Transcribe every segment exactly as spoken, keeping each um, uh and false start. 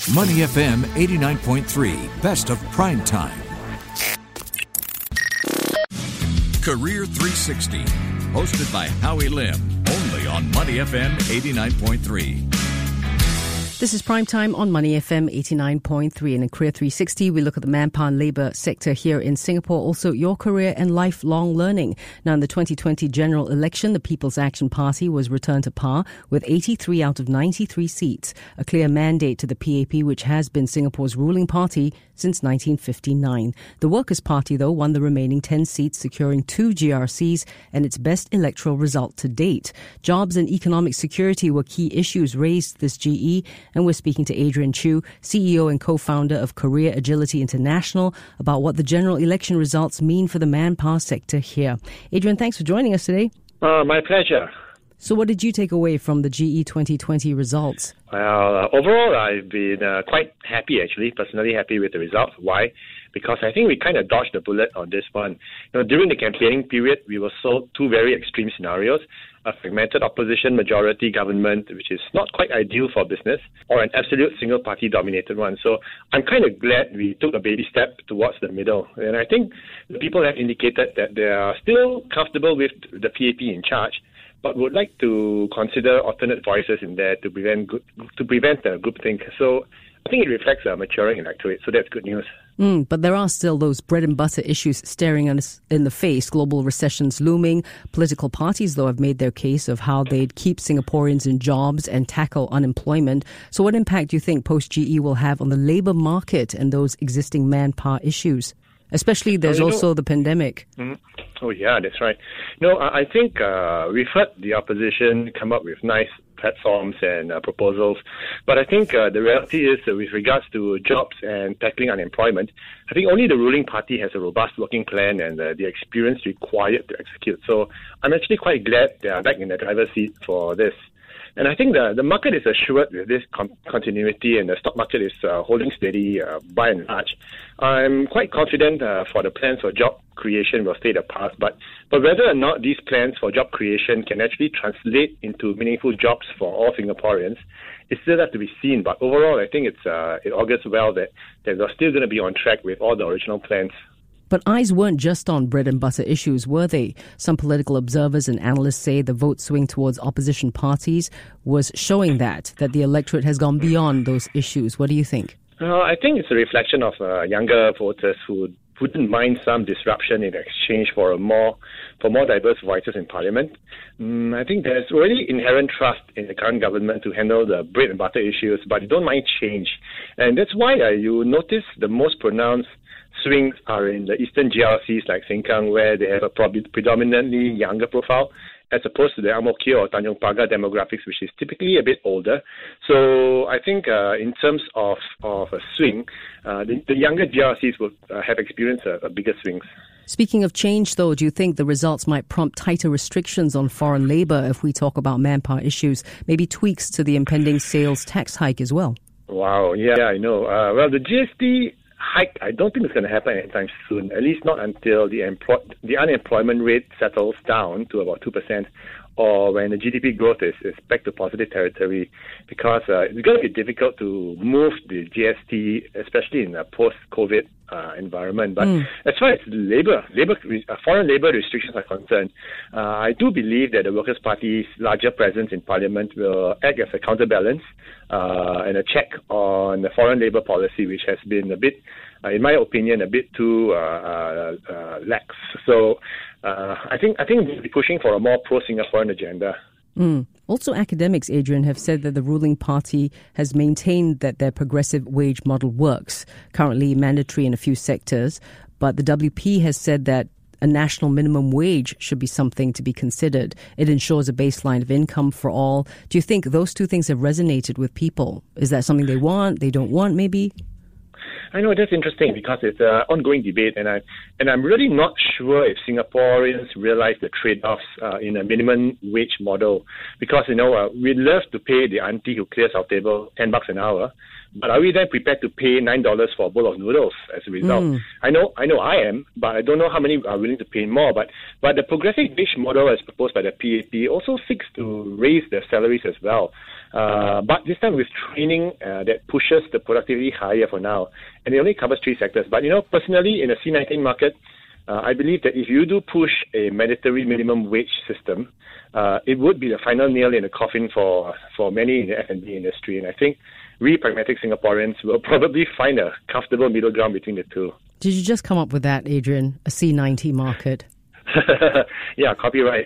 Money F M eighty-nine point three, best of prime time. Career three sixty, hosted by Howie Lim, only on Money F M eighty-nine point three. This is Prime Time on Money F M eighty-nine point three. And in Career three sixty, we look at the manpower and labour sector here in Singapore, also your career and lifelong learning. Now, in the twenty twenty general election, the People's Action Party was returned to power with eighty-three out of ninety-three seats, a clear mandate to the P A P, which has been Singapore's ruling party since nineteen fifty-nine. The Workers' Party, though, won the remaining ten seats, securing two G R Cs and its best electoral result to date. Jobs and economic security were key issues raised this G E, and we're speaking to Adrian Chew, C E O and co-founder of Career Agility International, about what the general election results mean for the manpower sector here. Adrian, thanks for joining us today. Uh, my pleasure. So what did you take away from the G E twenty twenty results? Well, uh, overall, I've been uh, quite happy, actually, personally happy with the results. Why? Because I think we kind of dodged the bullet on this one. You know, during the campaigning period, we were sold two very extreme scenarios: a fragmented opposition majority government, which is not quite ideal for business, or an absolute single-party dominated one. So I'm kind of glad we took a baby step towards the middle. And I think the people have indicated that they are still comfortable with the P A P in charge, but would like to consider alternate voices in there to prevent good, to prevent the groupthink. So I think it reflects a maturing electorate, so that's good news. Mm, but there are still those bread and butter issues staring us in the face. Global recessions looming. Political parties, though, have made their case of how they'd keep Singaporeans in jobs and tackle unemployment. So what impact do you think post-G E will have on the labour market and those existing manpower issues? Especially there's oh, also know, the pandemic. Mm-hmm. Oh, yeah, that's right. No, I think uh, we've heard the opposition come up with nice platforms and uh, proposals. But I think uh, the reality is that with regards to jobs and tackling unemployment, I think only the ruling party has a robust working plan and uh, the experience required to execute. So I'm actually quite glad they are back in the driver's seat for this. And I think the, the market is assured with this con- continuity, and the stock market is uh, holding steady uh, by and large. I'm quite confident uh, for the plans for job creation will stay the path, but, but whether or not these plans for job creation can actually translate into meaningful jobs for all Singaporeans, it still has to be seen. But overall, I think it's uh, it augurs well that, that we're still going to be on track with all the original plans. But eyes weren't just on bread and butter issues, were they? Some political observers and analysts say the vote swing towards opposition parties was showing that, that the electorate has gone beyond those issues. What do you think? Uh, I think it's a reflection of uh, younger voters who wouldn't mind some disruption in exchange for a more for more diverse voices in Parliament. Um, I think there's really inherent trust in the current government to handle the bread and butter issues, but they don't mind change. And that's why uh, you notice the most pronounced swings are in the eastern G R Cs like Sengkang, where they have a predominantly younger profile, as opposed to the Ang Mo Kio or Tanjong Pagar demographics, which is typically a bit older. So I think uh, in terms of, of a swing, uh, the, the younger G R Cs will uh, have experienced a, a bigger swings. Speaking of change, though, do you think the results might prompt tighter restrictions on foreign labour if we talk about manpower issues, maybe tweaks to the impending sales tax hike as well? Wow, yeah, I know. Uh, well, the G S T hike, I don't think it's going to happen anytime soon, at least not until the employ- the unemployment rate settles down to about two percent, or when the G D P growth is, is back to positive territory, because uh, it's going to be difficult to move the G S T, especially in a post-COVID uh, environment. But mm. as far as labor, labor uh, foreign labor restrictions are concerned, uh, I do believe that the Workers' Party's larger presence in Parliament will act as a counterbalance uh, and a check on the foreign labor policy, which has been a bit, uh, in my opinion, a bit too uh, uh, uh, lax. So uh, I think I think we'll be pushing for a more pro-Singaporean agenda. Mm. Also, academics, Adrian, have said that the ruling party has maintained that their progressive wage model works, currently mandatory in a few sectors, but the W P has said that a national minimum wage should be something to be considered. It ensures a baseline of income for all. Do you think those two things have resonated with people? Is that something they want, they don't want, maybe? I know that's interesting because it's an ongoing debate, and I and I'm really not sure if Singaporeans realize the trade-offs uh, in a minimum wage model. Because you know uh, we love to pay the auntie who clears our table ten bucks an hour, but are we then prepared to pay nine dollars for a bowl of noodles as a result? Mm. I know, I know, I am, but I don't know how many are willing to pay more. But but the progressive wage model, as proposed by the P A P, also seeks to raise their salaries as well. Uh, but this time with training uh, that pushes the productivity higher for now. And it only covers three sectors. But, you know, personally, in a C nineteen market, uh, I believe that if you do push a mandatory minimum wage system, uh, it would be the final nail in the coffin for, for many in the F and B industry. And I think we pragmatic Singaporeans will probably find a comfortable middle ground between the two. Did you just come up with that, Adrian? A C ninety market? Yeah, copyright.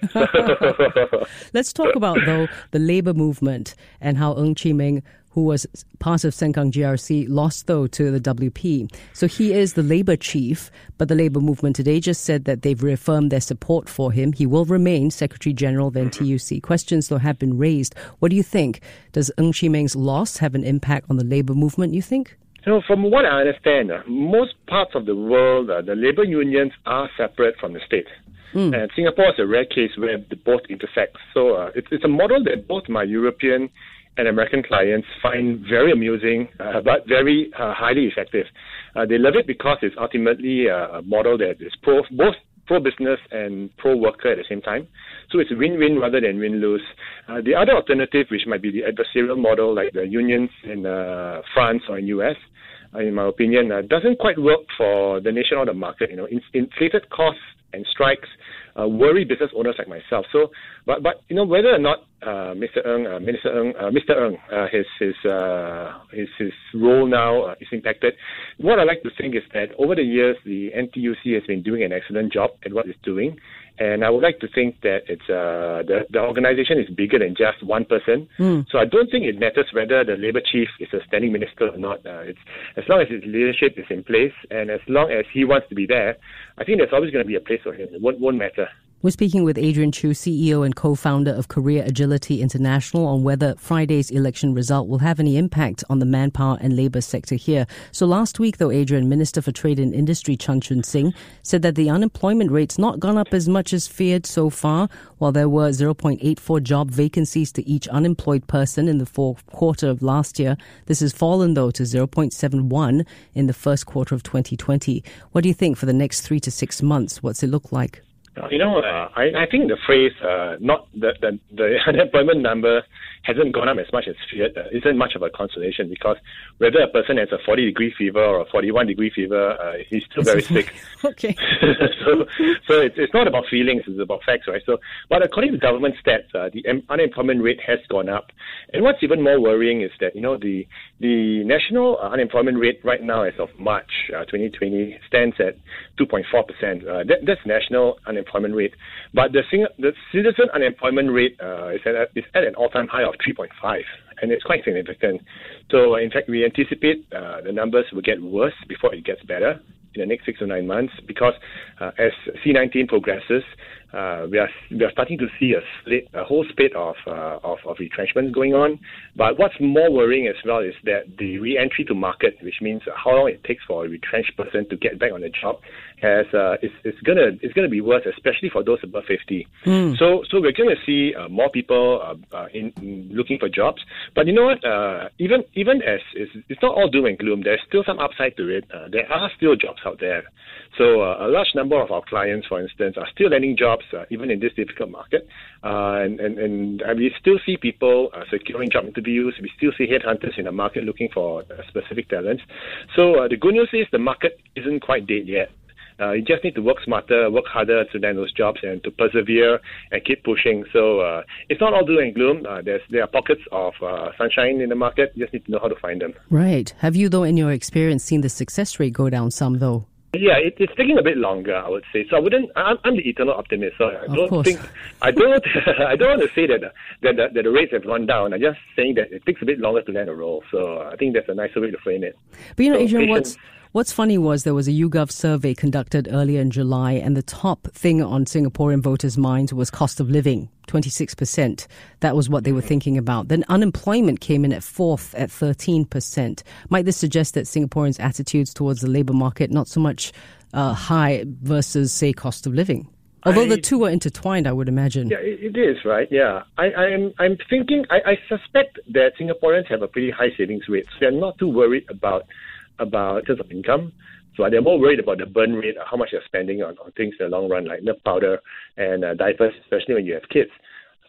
Let's talk about, though, the labour movement and how Ng Chee Meng, who was part of Sengkang G R C, lost, though, to the W P. So he is the labour chief, but the labour movement today just said that they've reaffirmed their support for him. He will remain Secretary General of N T U C. Questions, though, have been raised. What do you think? Does Ng Chee Meng's loss have an impact on the labour movement, you think? You know, from what I understand, uh, most parts of the world, uh, the labour unions are separate from the state. Mm. And Singapore is a rare case where the both intersect. So uh, it's, it's a model that both my European and American clients find very amusing, uh, but very uh, highly effective. Uh, they love it because it's ultimately uh, a model that is pro, both pro-business and pro-worker at the same time. So it's win-win rather than win-lose. Uh, the other alternative, which might be the adversarial model like the unions in uh, France or in U S, uh, in my opinion, uh, doesn't quite work for the nation or the market. You know, in, inflated costs and strikes uh, worry business owners like myself. So, but but you know whether or not uh, Mister Ng, uh, Minister Ng, uh, Mister Ng, uh, his his uh, his his role now uh, is impacted. What I like to think is that over the years, the N T U C has been doing an excellent job at what it's doing. And I would like to think that it's uh, the, the organization is bigger than just one person. Mm. So I don't think it matters whether the Labour Chief is a standing minister or not. Uh, it's as long as his leadership is in place and as long as he wants to be there, I think there's always going to be a place for him. It won't, won't matter. We're speaking with Adrian Chew, C E O and co-founder of Career Agility International, on whether Friday's election result will have any impact on the manpower and labour sector here. So last week, though, Adrian, Minister for Trade and Industry Chan Chun Sing said that the unemployment rate's not gone up as much as feared so far. While there were zero point eight four job vacancies to each unemployed person in the fourth quarter of last year, this has fallen, though, to zero point seven one in the first quarter of twenty twenty. What do you think for the next three to six months? What's it look like? You know, uh, I, I think the phrase, uh, not the, the, the unemployment number hasn't gone up as much as feared, uh, isn't much of a consolation, because whether a person has a forty degree fever or a forty-one degree fever, uh, he's still very sick. Okay. so so it's, it's not about feelings, it's about facts, right? So, but according to government stats, uh, the unemployment rate has gone up. And what's even more worrying is that, you know, the the national uh, unemployment rate right now as of March uh, twenty twenty stands at two point four percent. Uh, that, that's national unemployment rate. But the, sing- the citizen unemployment rate uh, is, at, is at an all-time high of three point five, and it's quite significant. So, uh, in fact, we anticipate uh, the numbers will get worse before it gets better in the next six to nine months, because uh, as C nineteen progresses, uh, we are we are starting to see a split, a whole spate of, uh, of of retrenchments going on. But what's more worrying as well is that the re-entry to market, which means how long it takes for a retrenched person to get back on the job, has uh, it's, it's gonna it's gonna be worse, especially for those above fifty. Mm. So so we're going to see uh, more people uh, uh, in, in looking for jobs. But you know what? Uh, even even as it's, it's not all doom and gloom. There's still some upside to it. Uh, there are still jobs out there. So uh, a large number of our clients, for instance, are still landing jobs uh, even in this difficult market. Uh, and, and, and we still see people uh, securing job interviews. We still see headhunters in the market looking for uh, specific talents. So uh, the good news is the market isn't quite dead yet. Uh, you just need to work smarter, work harder to land those jobs and to persevere and keep pushing. So uh, it's not all doom and gloom. Uh, there's, there are pockets of uh, sunshine in the market. You just need to know how to find them. Right. Have you, though, in your experience, seen the success rate go down some, though? Yeah, it, it's taking a bit longer, I would say. So I wouldn't. I'm, I'm the eternal optimist. So I don't think. I don't. I don't want to say that that, that that the rates have gone down. I'm just saying that it takes a bit longer to land a role. So I think that's a nicer way to frame it. But you know, so, Adrian, what's What's funny was there was a YouGov survey conducted earlier in July, and the top thing on Singaporean voters' minds was cost of living, twenty-six percent. That was what they were thinking about. Then unemployment came in at fourth at thirteen percent. Might this suggest that Singaporeans' attitudes towards the labour market not so much uh, high versus, say, cost of living? Although I, the two are intertwined, I would imagine. Yeah, it, it is, right? Yeah. I, I'm I'm thinking, I, I suspect that Singaporeans have a pretty high savings rate. So they're not too worried about about in terms of income. So they're more worried about the burn rate, how much they're spending on, on things in the long run, like milk powder and uh, diapers, especially when you have kids.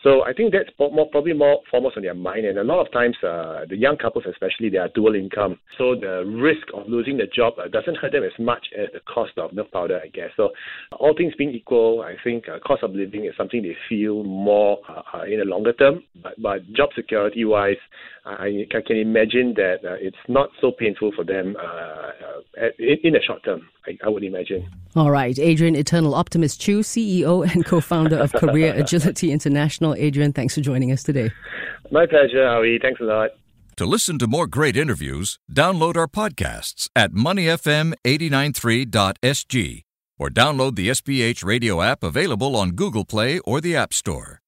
So I think that's more, probably more foremost on their mind. And a lot of times, uh, the young couples especially, they are dual income. So the risk of losing the job uh, doesn't hurt them as much as the cost of milk powder, I guess. So all things being equal, I think uh, cost of living is something they feel more uh, in the longer term. But, but job security-wise, I, I can imagine that uh, it's not so painful for them uh, at, in, in the short term, I, I would imagine. All right. Adrian Eternal Optimist Chew, C E O and co-founder of Career Agility International. Adrian, thanks for joining us today. My pleasure, Howie. Thanks a lot. To listen to more great interviews, download our podcasts at money f m eight nine three dot s g or download the S B H radio app available on Google Play or the App Store.